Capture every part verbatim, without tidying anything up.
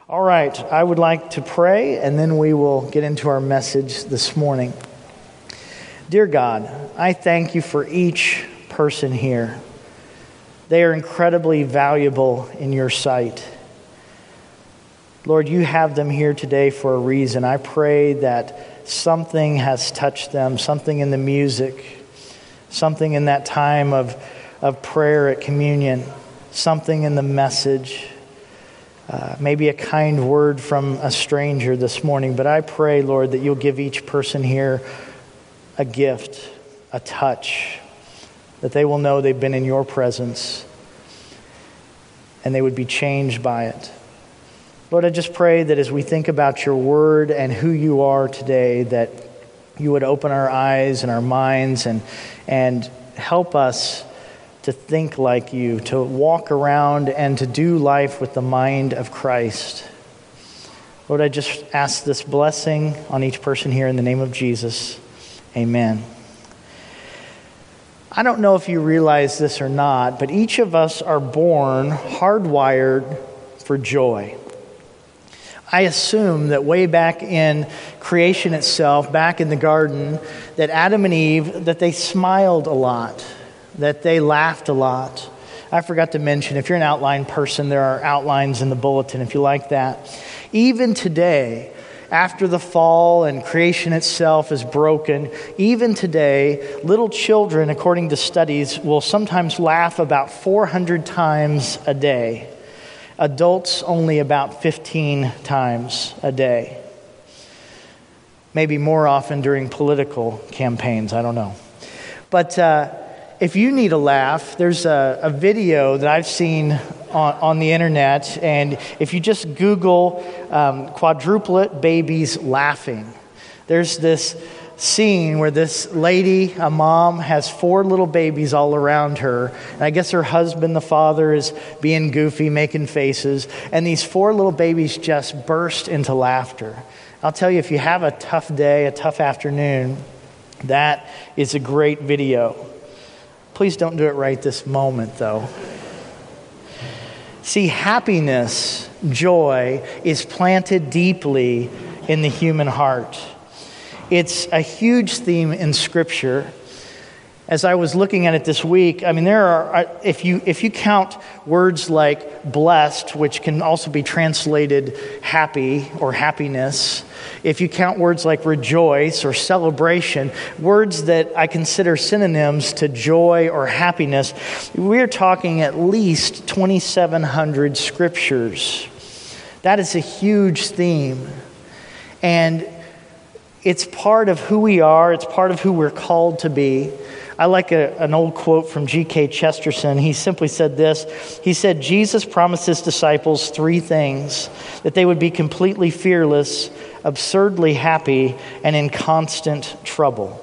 All right, I would like to pray, and then we will get into our message this morning. Dear God, I thank you for each person here. They are incredibly valuable in your sight. Lord, you have them here today for a reason. I pray that something has touched them, something in the music, something in that time of, of prayer at communion, something in the message. Uh, maybe a kind word from a stranger this morning, but I pray, Lord, that you'll give each person here a gift, a touch, that they will know they've been in your presence and they would be changed by it. Lord, I just pray that as we think about your word and who you are today, that you would open our eyes and our minds and and help us to think like you, to walk around and to do life with the mind of Christ. Lord, I just ask this blessing on each person here in the name of Jesus. Amen. I don't know if you realize this or not, but each of us are born hardwired for joy. I assume that way back in creation itself, back in the garden, that Adam and Eve, that they smiled a lot, that they laughed a lot. I forgot to mention, if you're an outline person, there are outlines in the bulletin if you like that. Even today, after the fall and creation itself is broken, even today, little children, according to studies, will sometimes laugh about four hundred times a day. Adults only about fifteen times a day. Maybe more often during political campaigns, I don't know. But uh, if you need a laugh, there's a, a video that I've seen on, on the internet, and if you just Google um, quadruplet babies laughing, there's this scene where this lady, a mom, has four little babies all around her, and I guess her husband, the father, is being goofy, making faces, and these four little babies just burst into laughter. I'll tell you, if you have a tough day, a tough afternoon, that is a great video. Please don't do it right this moment, though. See, happiness, joy, is planted deeply in the human heart. It's a huge theme in Scripture. As I was looking at it this week, I mean, there are, if you if you count words like blessed, which can also be translated happy or happiness, if you count words like rejoice or celebration, words that I consider synonyms to joy or happiness, we're talking at least twenty-seven hundred scriptures. That is a huge theme. And it's part of who we are. It's part of who we're called to be. I like a, an old quote from G K Chesterton. He simply said this. He said, Jesus promised his disciples three things: that they would be completely fearless, absurdly happy, and in constant trouble.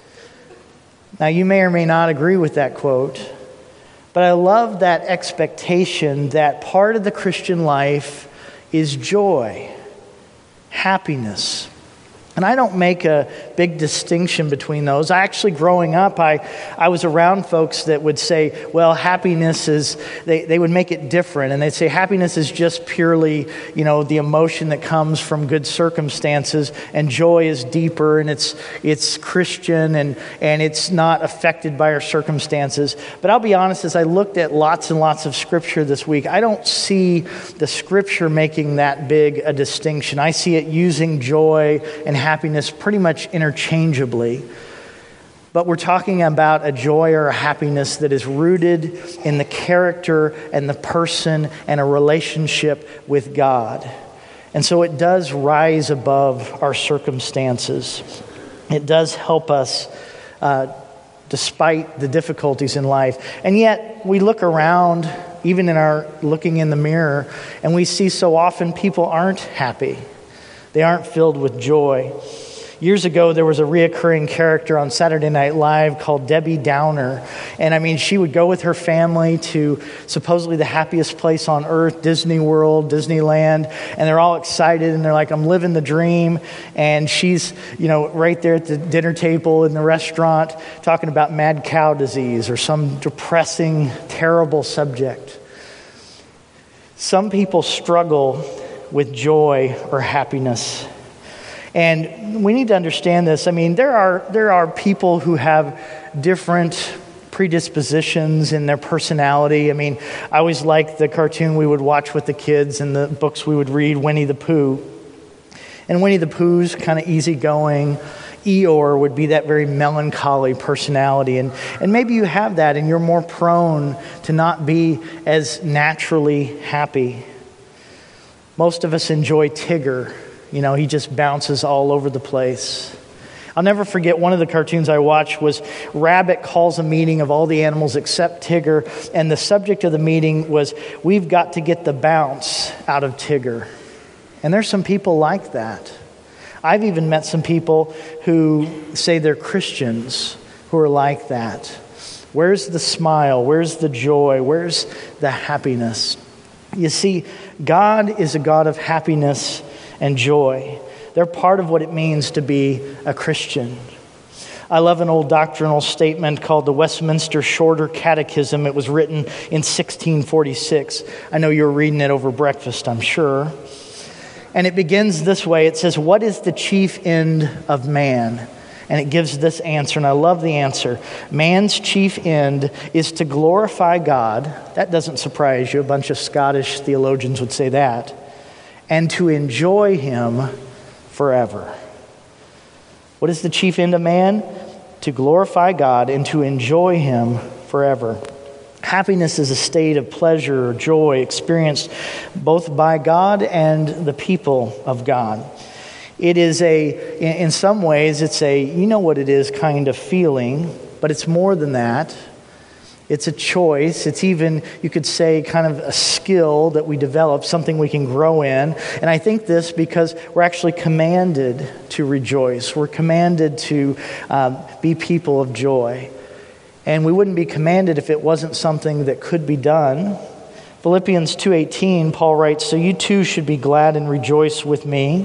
Now, you may or may not agree with that quote, but I love that expectation that part of the Christian life is joy, happiness. And I don't make a big distinction between those. I actually, growing up, I, I was around folks that would say, well, happiness is, they, they would make it different. And they'd say happiness is just purely, you know, the emotion that comes from good circumstances. And joy is deeper, and it's it's Christian, and, and it's not affected by our circumstances. But I'll be honest, as I looked at lots and lots of Scripture this week, I don't see the Scripture making that big a distinction. I see it using joy and happiness pretty much interchangeably. But we're talking about a joy or a happiness that is rooted in the character and the person and a relationship with God. And so it does rise above our circumstances. It does help us uh, despite the difficulties in life. And yet we look around, even in our looking in the mirror, and we see so often people aren't happy. They aren't filled with joy. Years ago, there was a reoccurring character on Saturday Night Live called Debbie Downer. And I mean, she would go with her family to supposedly the happiest place on earth, Disney World, Disneyland. And they're all excited and they're like, I'm living the dream. And she's, you know, right there at the dinner table in the restaurant talking about mad cow disease or some depressing, terrible subject. Some people struggle with joy or happiness. And we need to understand this. I mean, there are there are people who have different predispositions in their personality. I mean, I always liked the cartoon we would watch with the kids and the books we would read, Winnie the Pooh. And Winnie the Pooh's kind of easygoing. Eeyore would be that very melancholy personality. And, and maybe you have that and you're more prone to not be as naturally happy. Most of us enjoy Tigger. You know, he just bounces all over the place. I'll never forget one of the cartoons I watched was Rabbit calls a meeting of all the animals except Tigger, and the subject of the meeting was, we've got to get the bounce out of Tigger. And there's some people like that. I've even met some people who say they're Christians who are like that. Where's the smile? Where's the joy? Where's the happiness? You see, God is a God of happiness and joy. They're part of what it means to be a Christian. I love an old doctrinal statement called the Westminster Shorter Catechism. It was written in sixteen forty-six. I know you were reading it over breakfast, I'm sure. And it begins this way. It says, what is the chief end of man? And it gives this answer, and I love the answer. Man's chief end is to glorify God. That doesn't surprise you. A bunch of Scottish theologians would say that. And to enjoy Him forever. What is the chief end of man? To glorify God and to enjoy Him forever. Happiness is a state of pleasure or joy experienced both by God and the people of God. It is a, in some ways, it's a, you know what it is kind of feeling, but it's more than that. It's a choice. It's even, you could say, kind of a skill that we develop, something we can grow in. And I think this because we're actually commanded to rejoice. We're commanded to um, be people of joy. And we wouldn't be commanded if it wasn't something that could be done. Philippians two eighteen, Paul writes, so you too should be glad and rejoice with me.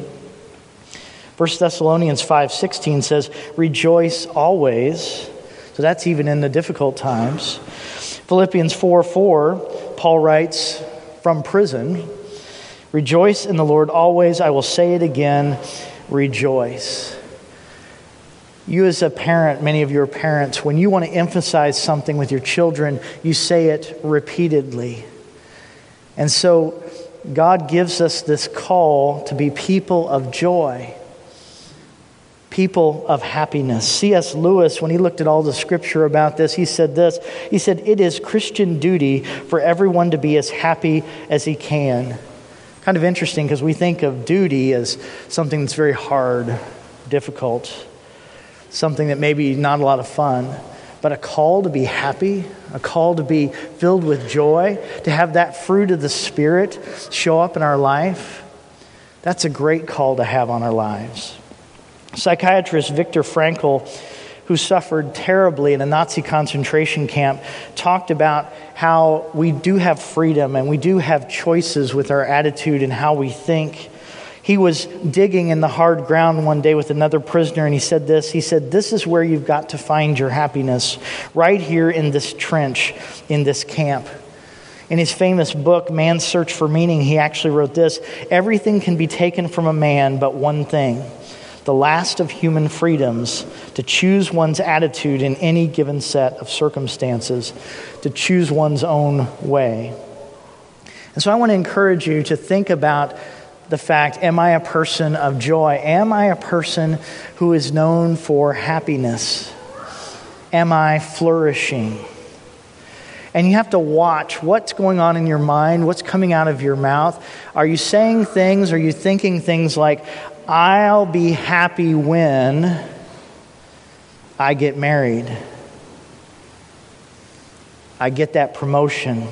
First Thessalonians five sixteen says, rejoice always. So that's even in the difficult times. Philippians four four, Paul writes from prison, rejoice in the Lord always. I will say it again, rejoice. You as a parent, many of you are parents, when you want to emphasize something with your children, you say it repeatedly. And so God gives us this call to be people of joy. People of happiness. C S Lewis, when he looked at all the scripture about this, he said this. He said, it is Christian duty for everyone to be as happy as he can. Kind of interesting because we think of duty as something that's very hard, difficult, something that maybe not a lot of fun. But a call to be happy, a call to be filled with joy, to have that fruit of the Spirit show up in our life, that's a great call to have on our lives. Psychiatrist Viktor Frankl, who suffered terribly in a Nazi concentration camp, talked about how we do have freedom and we do have choices with our attitude and how we think. He was digging in the hard ground one day with another prisoner and he said this. He said, this is where you've got to find your happiness, right here in this trench, in this camp. In his famous book, Man's Search for Meaning, he actually wrote this, everything can be taken from a man but one thing, the last of human freedoms, to choose one's attitude in any given set of circumstances, to choose one's own way. And so I want to encourage you to think about the fact, am I a person of joy? Am I a person who is known for happiness? Am I flourishing? And you have to watch what's going on in your mind, what's coming out of your mouth. Are you saying things, are you thinking things like, I'll be happy when I get married. I get that promotion.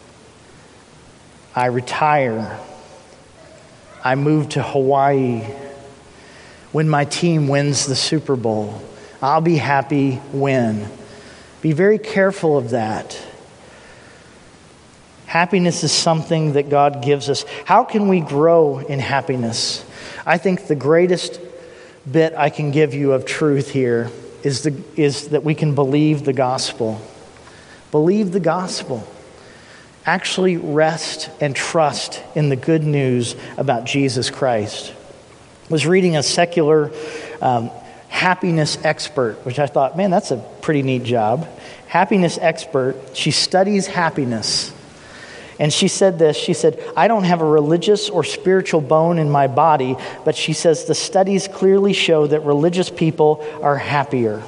I retire. I move to Hawaii. When my team wins the Super Bowl. I'll be happy when. Be very careful of that. Happiness is something that God gives us. How can we grow in happiness? I think the greatest bit I can give you of truth here is, the, is that we can believe the gospel. Believe the gospel. actually rest and trust in the good news about Jesus Christ. I was reading a secular um, happiness expert, which I thought, man, that's a pretty neat job. Happiness expert. She studies happiness. And she said this, she said, I don't have a religious or spiritual bone in my body, but she says the studies clearly show that religious people are happier.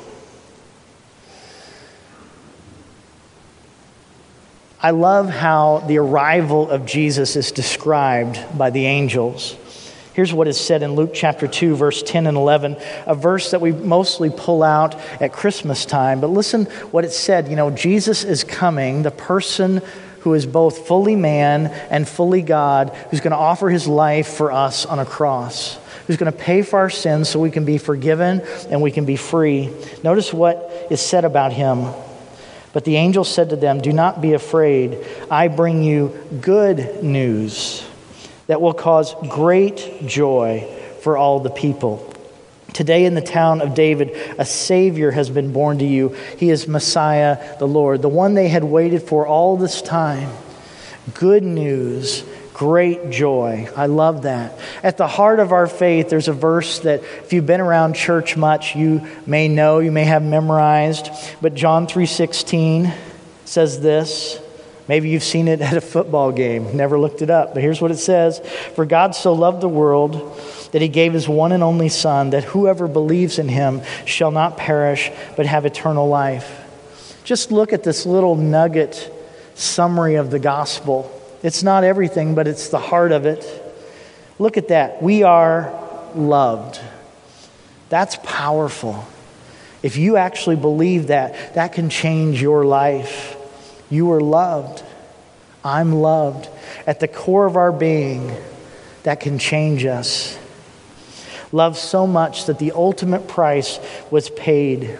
I love how the arrival of Jesus is described by the angels. Here's what is said in Luke chapter two, verse ten and eleven, a verse that we mostly pull out at Christmas time. But listen what it said. You know, Jesus is coming, the person who is both fully man and fully God, who's going to offer his life for us on a cross, who's going to pay for our sins so we can be forgiven and we can be free. Notice what is said about him. But the angel said to them, do not be afraid. I bring you good news that will cause great joy for all the people. Today in the town of David, a Savior has been born to you. He is Messiah, the Lord, the one they had waited for all this time. Good news, great joy. I love that. At the heart of our faith, there's a verse that if you've been around church much, you may know, you may have memorized. But John three sixteen says this. Maybe you've seen it at a football game. Never looked it up. But here's what it says. For God so loved the world that he gave his one and only Son, that whoever believes in him shall not perish, but have eternal life. Just look at this little nugget summary of the gospel. It's not everything, but it's the heart of it. Look at that. We are loved. That's powerful. If you actually believe that, that can change your life. You are loved. I'm loved. At the core of our being, that can change us. Love so much that the ultimate price was paid.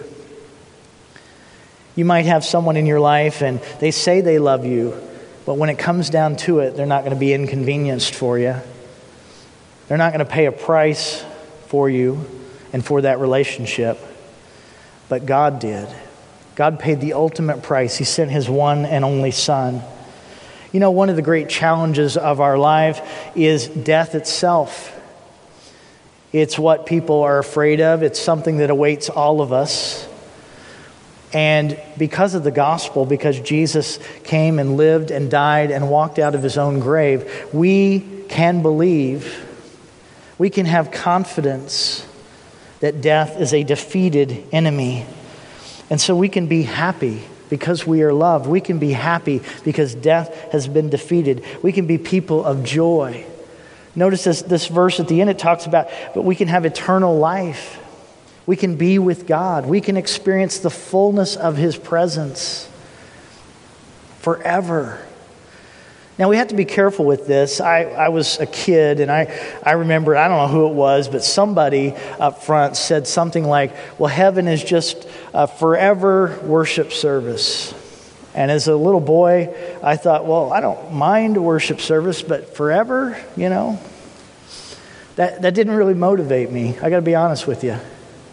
You might have someone in your life and they say they love you, but when it comes down to it, they're not going to be inconvenienced for you. They're not going to pay a price for you and for that relationship. But God did. God paid the ultimate price. He sent his one and only Son. You know, one of the great challenges of our life is death itself. It's what people are afraid of. It's something that awaits all of us. And because of the gospel, because Jesus came and lived and died and walked out of his own grave, we can believe, we can have confidence that death is a defeated enemy. And so we can be happy because we are loved. We can be happy because death has been defeated. We can be people of joy. Notice this, this verse at the end, it talks about, but we can have eternal life. We can be with God. We can experience the fullness of his presence forever. Now, we have to be careful with this. I, I was a kid, and I, I remember, I don't know who it was, but somebody up front said something like, well, heaven is just a forever worship service. And as a little boy, I thought, well, I don't mind a worship service, but forever, you know, that, that didn't really motivate me. I got to be honest with you.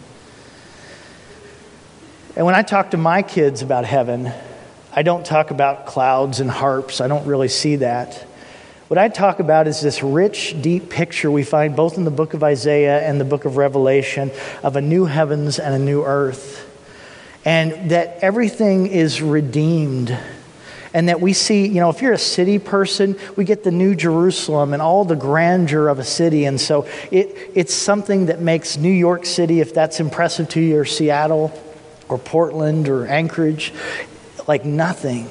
And when I talk to my kids about heaven, I don't talk about clouds and harps. I don't really see that. What I talk about is this rich, deep picture we find both in the book of Isaiah and the book of Revelation of a new heavens and a new earth. And that everything is redeemed. And that we see, you know, if you're a city person, we get the New Jerusalem and all the grandeur of a city. And so it it's something that makes New York City, if that's impressive to you, or Seattle, or Portland, or Anchorage, like nothing.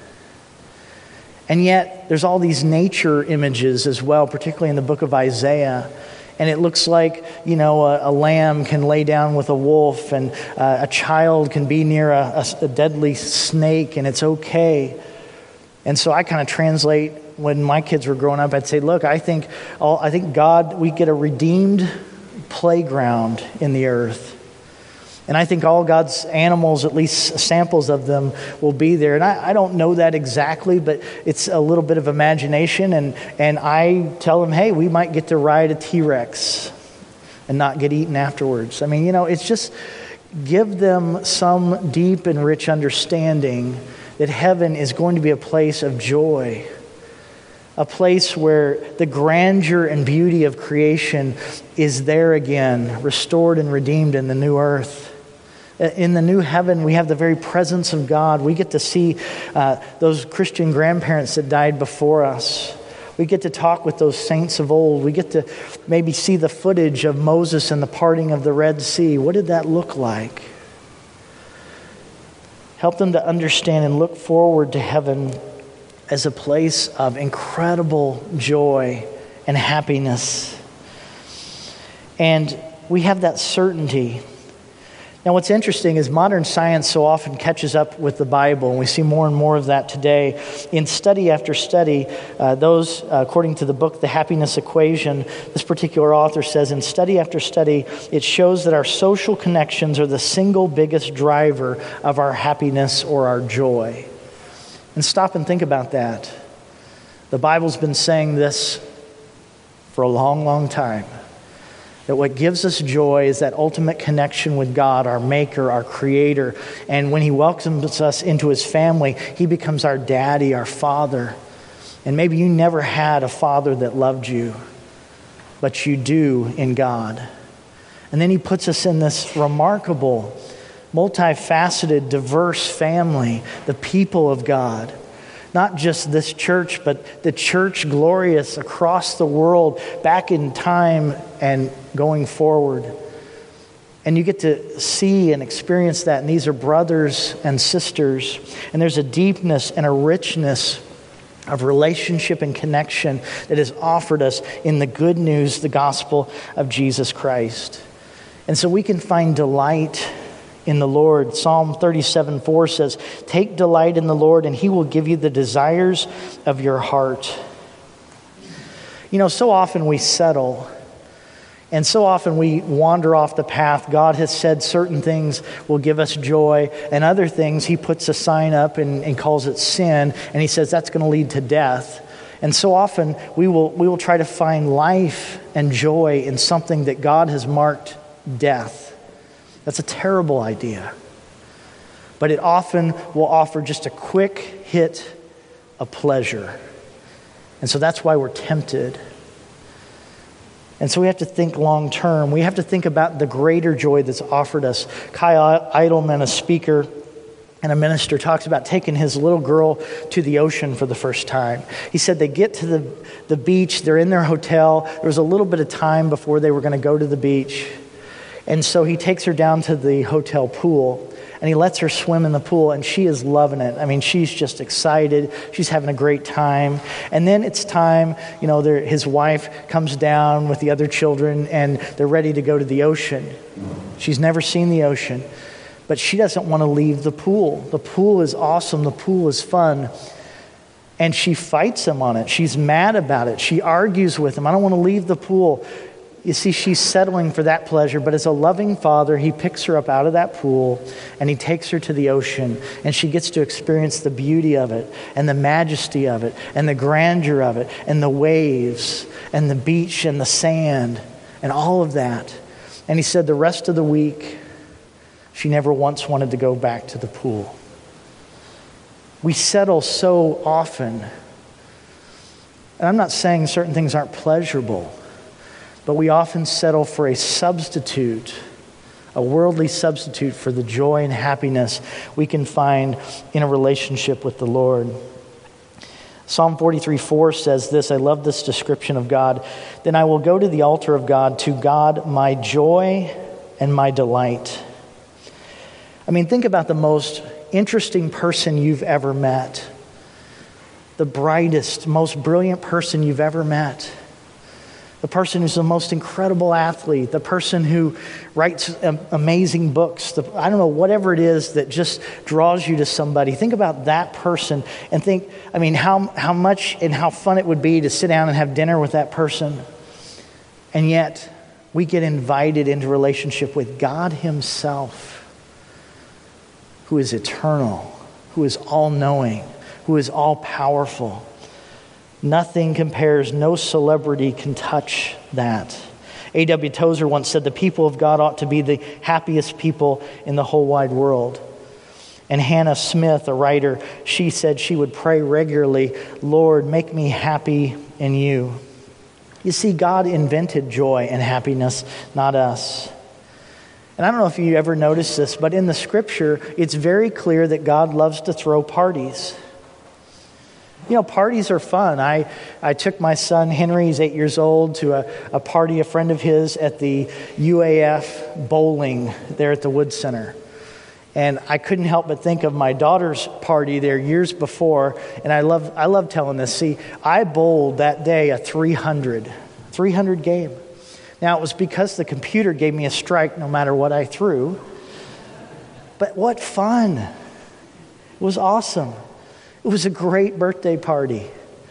And yet, there's all these nature images as well, particularly in the book of Isaiah. And it looks like, you know, a, a lamb can lay down with a wolf, and uh, a child can be near a, a, a deadly snake, and it's okay. And so I kind of translate, when my kids were growing up, I'd say, look, I think, all, I think God, we get a redeemed playground in the earth. And I think all God's animals, at least samples of them, will be there. And I, I don't know that exactly, but it's a little bit of imagination. And, and I tell them, hey, we might get to ride a T-Rex and not get eaten afterwards. I mean, you know, it's just give them some deep and rich understanding that heaven is going to be a place of joy, a place where the grandeur and beauty of creation is there again, restored and redeemed in the new earth. In the new heaven, we have the very presence of God. We get to see uh, those Christian grandparents that died before us. We get to talk with those saints of old. We get to maybe see the footage of Moses and the parting of the Red Sea. What did that look like? Help them to understand and look forward to heaven as a place of incredible joy and happiness. And we have that certainty. Now, what's interesting is modern science so often catches up with the Bible, and we see more and more of that today. In study after study, uh, those, uh, according to the book, The Happiness Equation, this particular author says, in study after study, it shows that our social connections are the single biggest driver of our happiness or our joy. And stop and think about that. The Bible's been saying this for a long, long time. That what gives us joy is that ultimate connection with God, our Maker, our Creator. And when He welcomes us into His family, He becomes our daddy, our Father. And maybe you never had a father that loved you, but you do in God. And then He puts us in this remarkable, multifaceted, diverse family, the people of God. Not just this church, but the church glorious across the world, back in time and going forward. And you get to see and experience that. And these are brothers and sisters. And there's a deepness and a richness of relationship and connection that is offered us in the good news, the gospel of Jesus Christ. And so we can find delight in the Lord. Psalm thirty-seven four says, "Take delight in the Lord, and He will give you the desires of your heart." You know, so often we settle, and so often we wander off the path. God has said certain things will give us joy, and other things He puts a sign up and, and calls it sin, and He says that's going to lead to death. And so often we will we will try to find life and joy in something that God has marked death. That's a terrible idea. But it often will offer just a quick hit of pleasure. And so that's why we're tempted. And so we have to think long term. We have to think about the greater joy that's offered us. Kyle Idleman, a speaker and a minister, talks about taking his little girl to the ocean for the first time. He said they get to the, the beach, they're in their hotel. There was a little bit of time before they were going to go to the beach. And so he takes her down to the hotel pool, and he lets her swim in the pool, and she is loving it. I mean, she's just excited. She's having a great time. And then it's time, you know, his wife comes down with the other children, and they're ready to go to the ocean. She's never seen the ocean, but she doesn't want to leave the pool. The pool is awesome. The pool is fun. And she fights him on it. She's mad about it. She argues with him. I don't want to leave the pool. You see, she's settling for that pleasure, but as a loving father, He picks her up out of that pool and He takes her to the ocean, and she gets to experience the beauty of it and the majesty of it and the grandeur of it and the waves and the beach and the sand and all of that. And he said the rest of the week, she never once wanted to go back to the pool. We settle so often. And I'm not saying certain things aren't pleasurable, but we often settle for a substitute, a worldly substitute for the joy and happiness we can find in a relationship with the Lord. Psalm forty-three four says this, I love this description of God. Then I will go to the altar of God, to God my joy and my delight. I mean, think about the most interesting person you've ever met. The brightest, most brilliant person you've ever met. The person who's the most incredible athlete, the person who writes amazing books, the, I don't know, whatever it is that just draws you to somebody. Think about that person and think, I mean, how, how much and how fun it would be to sit down and have dinner with that person. And yet, we get invited into relationship with God Himself, who is eternal, who is all-knowing, who is all-powerful. Nothing compares, no celebrity can touch that. A W Tozer once said, the people of God ought to be the happiest people in the whole wide world. And Hannah Smith, a writer, she said she would pray regularly, Lord, make me happy in you. You see, God invented joy and happiness, not us. And I don't know if you ever noticed this, but in the scripture, it's very clear that God loves to throw parties. You know, parties are fun. I, I took my son, Henry, he's eight years old, to a, a party, a friend of his, at the U A F bowling there at the Wood Center. And I couldn't help but think of my daughter's party there years before. And I love I love telling this. See, I bowled that day a three hundred game. Now, it was because the computer gave me a strike no matter what I threw. But what fun. It was awesome. It was a great birthday party.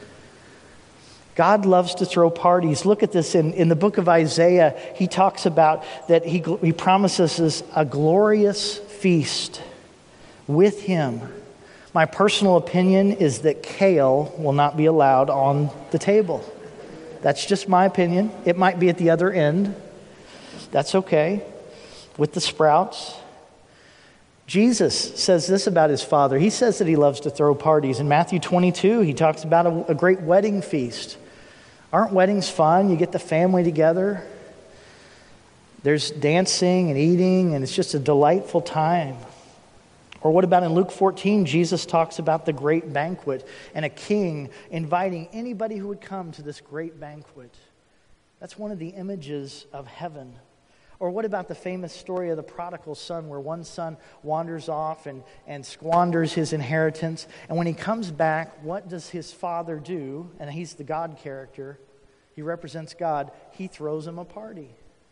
God loves to throw parties. Look at this in, in the book of Isaiah. He talks about that he, he promises us a glorious feast with him. My personal opinion is that kale will not be allowed on the table. That's just my opinion. It might be at the other end. That's okay. With the sprouts. Jesus says this about his Father. He says that he loves to throw parties. In Matthew twenty-two, he talks about a, a great wedding feast. Aren't weddings fun? You get the family together. There's dancing and eating, and it's just a delightful time. Or what about in Luke fourteen? Jesus talks about the great banquet and a king inviting anybody who would come to this great banquet. That's one of the images of heaven. Or what about the famous story of the prodigal son, where one son wanders off and, and squanders his inheritance. And when he comes back, what does his father do? And he's the God character. He represents God. He throws him a party.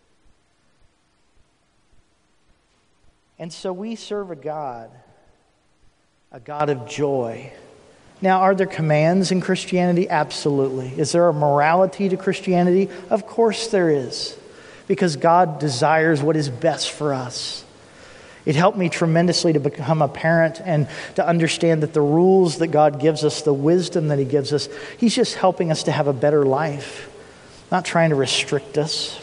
And so we serve a God, a God of joy. Now, are there commands in Christianity? Absolutely. Is there a morality to Christianity? Of course there is. Because God desires what is best for us. It helped me tremendously to become a parent and to understand that the rules that God gives us, the wisdom that he gives us, he's just helping us to have a better life, not trying to restrict us.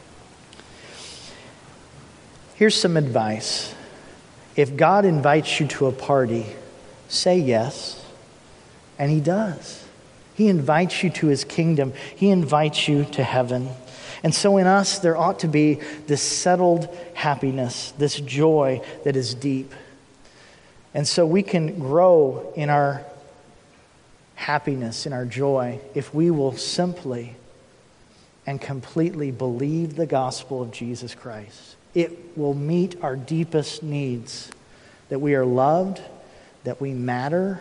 Here's some advice. If God invites you to a party, say yes, and he does. He invites you to his kingdom. He invites you to heaven. And so in us, there ought to be this settled happiness, this joy that is deep. And so we can grow in our happiness, in our joy, if we will simply and completely believe the gospel of Jesus Christ. It will meet our deepest needs, that we are loved, that we matter,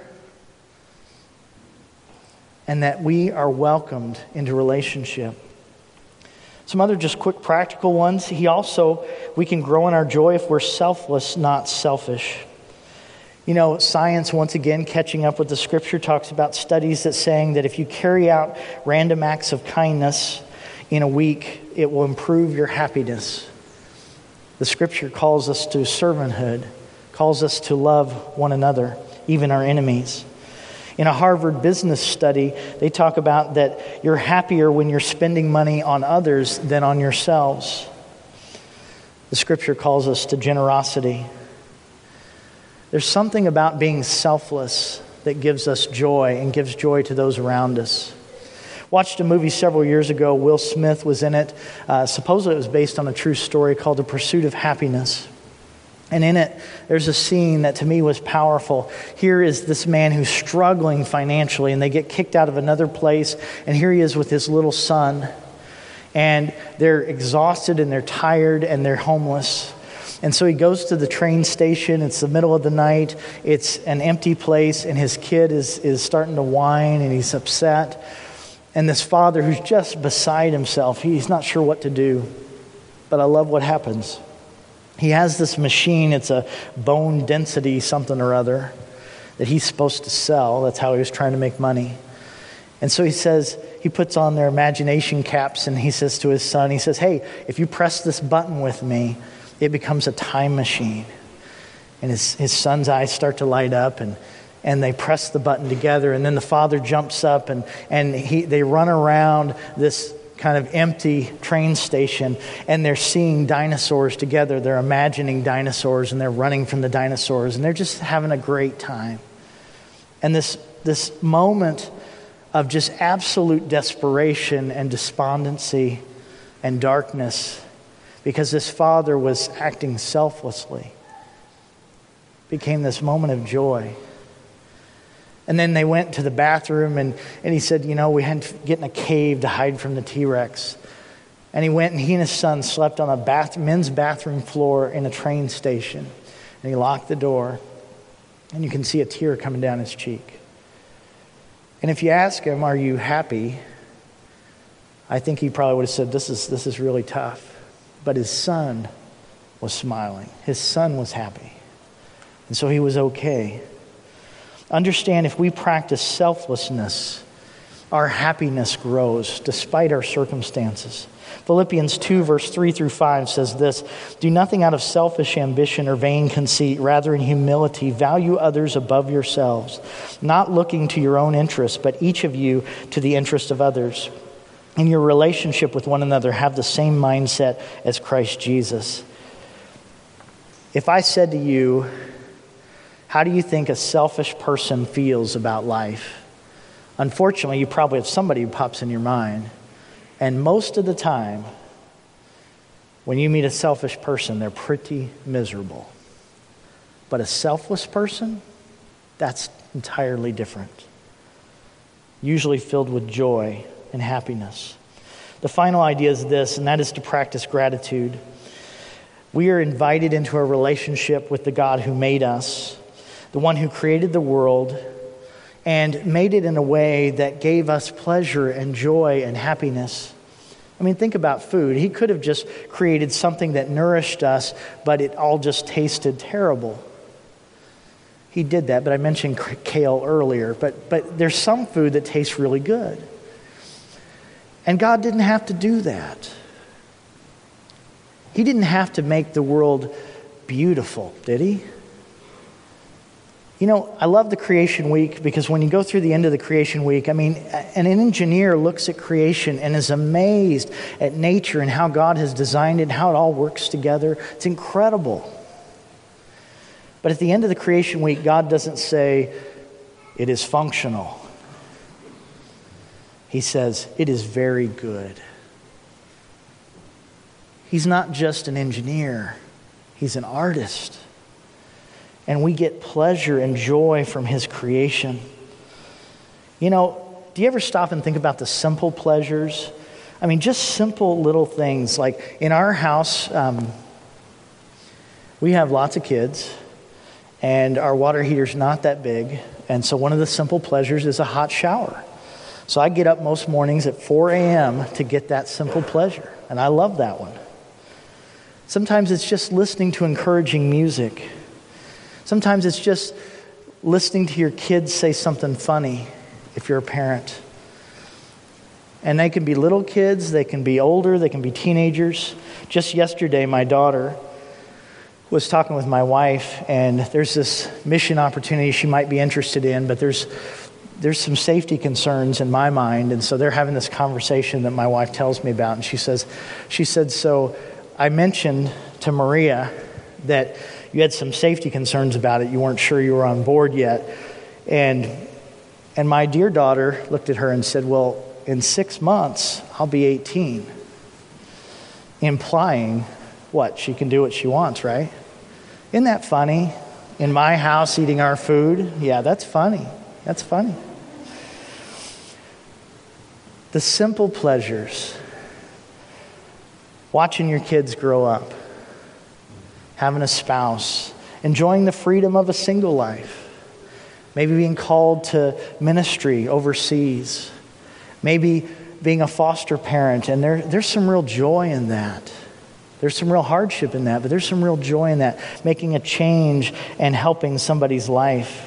and that we are welcomed into relationship. Some other just quick practical ones. He also, we can grow in our joy if we're selfless, not selfish. You know, science, once again, catching up with the scripture, talks about studies that saying that if you carry out random acts of kindness in a week, it will improve your happiness. The scripture calls us to servanthood, calls us to love one another, even our enemies. In a Harvard business study, they talk about that you're happier when you're spending money on others than on yourselves. The scripture calls us to generosity. There's something about being selfless that gives us joy and gives joy to those around us. Watched a movie several years ago. Will Smith was in it. Uh, supposedly it was based on a true story called The Pursuit of Happiness. And in it, there's a scene that to me was powerful. Here is this man who's struggling financially, and they get kicked out of another place. And here he is with his little son. And they're exhausted, and they're tired, and they're homeless. And so he goes to the train station. It's the middle of the night. It's an empty place, and his kid is, is starting to whine, and he's upset. And this father, who's just beside himself, he's not sure what to do. But I love what happens. He has this machine, it's a bone density something or other that he's supposed to sell. That's how he was trying to make money. And so he says, he puts on their imagination caps and he says to his son, he says, hey, if you press this button with me, it becomes a time machine. And his, his son's eyes start to light up and, and they press the button together. And then the father jumps up and, and he, they run around this kind of empty train station, and they're seeing dinosaurs together. They're imagining dinosaurs, and they're running from the dinosaurs, and they're just having a great time. And this this moment of just absolute desperation and despondency and darkness, because this father was acting selflessly, became this moment of joy. And then they went to the bathroom, and, and he said, you know, we had to get in a cave to hide from the T-Rex. And he went, and he and his son slept on a bath, men's bathroom floor in a train station. And he locked the door, and you can see a tear coming down his cheek. And if you ask him, are you happy? I think he probably would have said, this is this is really tough. But his son was smiling. His son was happy. And so he was okay. Understand, if we practice selflessness, our happiness grows despite our circumstances. Philippians two, verse three through five says this: do nothing out of selfish ambition or vain conceit. Rather, in humility, value others above yourselves, not looking to your own interests, but each of you to the interest of others. In your relationship with one another, have the same mindset as Christ Jesus. If I said to you, how do you think a selfish person feels about life? Unfortunately, you probably have somebody who pops in your mind. And most of the time, when you meet a selfish person, they're pretty miserable. But a selfless person, that's entirely different. Usually filled with joy and happiness. The final idea is this, and that is to practice gratitude. We are invited into a relationship with the God who made us, the one who created the world, and made it in a way that gave us pleasure and joy and happiness. I mean, think about food. He could have just created something that nourished us, but it all just tasted terrible. He did that, but I mentioned kale earlier. But, but there's some food that tastes really good. And God didn't have to do that. He didn't have to make the world beautiful, did he? You know, I love the creation week because when you go through the end of the creation week, I mean, an engineer looks at creation and is amazed at nature and how God has designed it and how it all works together. It's incredible. But at the end of the creation week, God doesn't say, it is functional. He says, it is very good. He's not just an engineer. He's an artist. And we get pleasure and joy from his creation. You know, do you ever stop and think about the simple pleasures? I mean, just simple little things. Like in our house, um, we have lots of kids, and our water heater's not that big. And so one of the simple pleasures is a hot shower. So I get up most mornings at four a.m. to get that simple pleasure. And I love that one. Sometimes it's just listening to encouraging music. Sometimes it's just listening to your kids say something funny if you're a parent. And they can be little kids, they can be older, they can be teenagers. Just yesterday, my daughter was talking with my wife, and there's this mission opportunity she might be interested in, but there's there's some safety concerns in my mind, and so they're having this conversation that my wife tells me about, and she says, she said, so I mentioned to Maria that you had some safety concerns about it. You weren't sure you were on board yet. And and my dear daughter looked at her and said, well, in six months, I'll be eighteen. Implying, what? She can do what she wants, right? Isn't that funny? In my house, eating our food? Yeah, that's funny. That's funny. The simple pleasures. Watching your kids grow up. Having a spouse, enjoying the freedom of a single life, maybe being called to ministry overseas, maybe being a foster parent, and there, there's some real joy in that. There's some real hardship in that, but there's some real joy in that, making a change and helping somebody's life.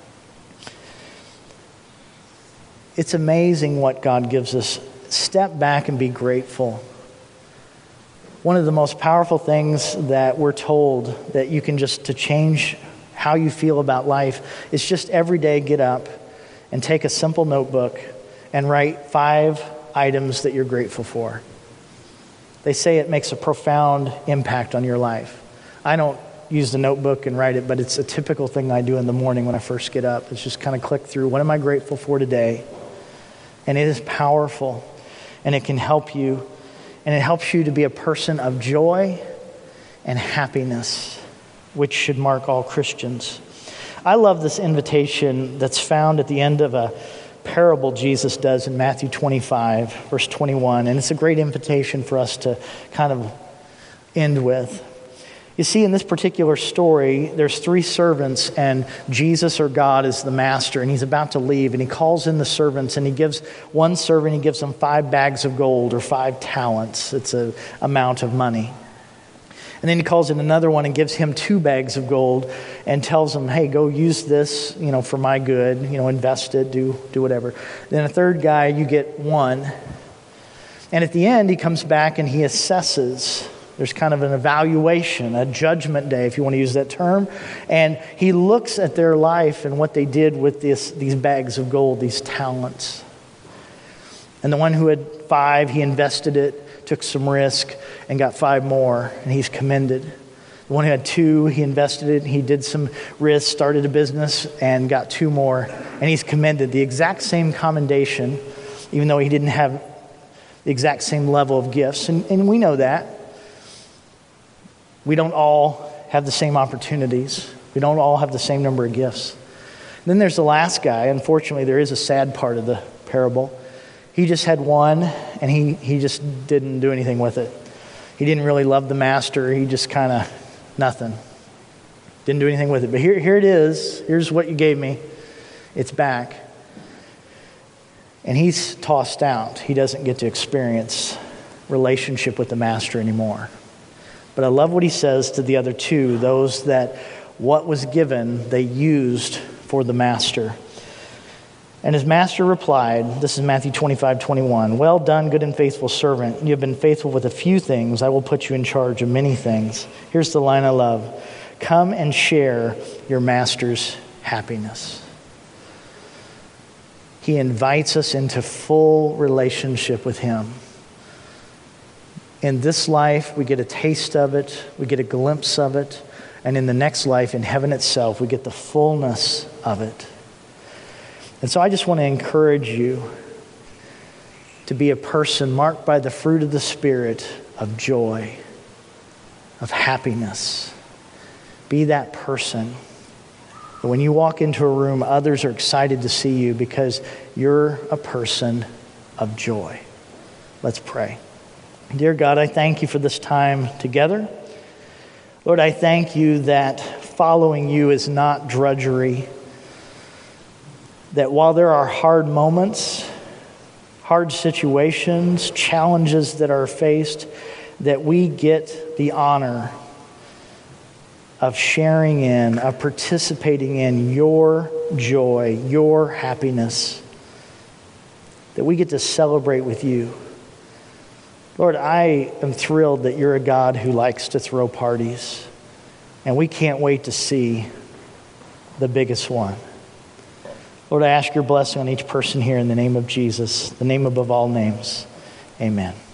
It's amazing what God gives us. Step back and be grateful. One of the most powerful things that we're told that you can just to change how you feel about life is just every day get up and take a simple notebook and write five items that you're grateful for. They say it makes a profound impact on your life. I don't use the notebook and write it, but it's a typical thing I do in the morning when I first get up. It's just kind of click through, what am I grateful for today? And it is powerful, and it can help you, and it helps you to be a person of joy and happiness, which should mark all Christians. I love this invitation that's found at the end of a parable Jesus does in Matthew twenty-five, verse twenty-one, and it's a great invitation for us to kind of end with. You see, in this particular story, there's three servants, and Jesus or God is the master, and he's about to leave, and he calls in the servants, and he gives one servant, he gives them five bags of gold or five talents. It's an amount of money. And then he calls in another one and gives him two bags of gold and tells him, hey, go use this, you know, for my good, you know, invest it, do do whatever. Then a third guy, you get one. And at the end, he comes back and he assesses. There's kind of an evaluation, a judgment day, if you want to use that term. And he looks at their life and what they did with this, these bags of gold, these talents. And the one who had five, he invested it, took some risk, and got five more, and he's commended. The one who had two, he invested it, he did some risk, started a business, and got two more, and he's commended. The exact same commendation, even though he didn't have the exact same level of gifts. And, and we know that. We don't all have the same opportunities. We don't all have the same number of gifts. And then there's the last guy. Unfortunately, there is a sad part of the parable. He just had one, and he, he just didn't do anything with it. He didn't really love the master. He just kind of, nothing. Didn't do anything with it. But here, here it is. Here's what you gave me. It's back. And he's tossed out. He doesn't get to experience relationship with the master anymore. But I love what he says to the other two, those that what was given, they used for the master. And his master replied, this is Matthew twenty-five, twenty-one, well done, good and faithful servant. You have been faithful with a few things. I will put you in charge of many things. Here's the line I love. Come and share your master's happiness. He invites us into full relationship with him. In this life, we get a taste of it. We get a glimpse of it. And in the next life, in heaven itself, we get the fullness of it. And so I just want to encourage you to be a person marked by the fruit of the Spirit of joy, of happiness. Be that person. But when you walk into a room, others are excited to see you because you're a person of joy. Let's pray. Dear God, I thank you for this time together. Lord, I thank you that following you is not drudgery. That while there are hard moments, hard situations, challenges that are faced, that we get the honor of sharing in, of participating in your joy, your happiness, that we get to celebrate with you. Lord, I am thrilled that you're a God who likes to throw parties, and we can't wait to see the biggest one. Lord, I ask your blessing on each person here in the name of Jesus, the name above all names. Amen.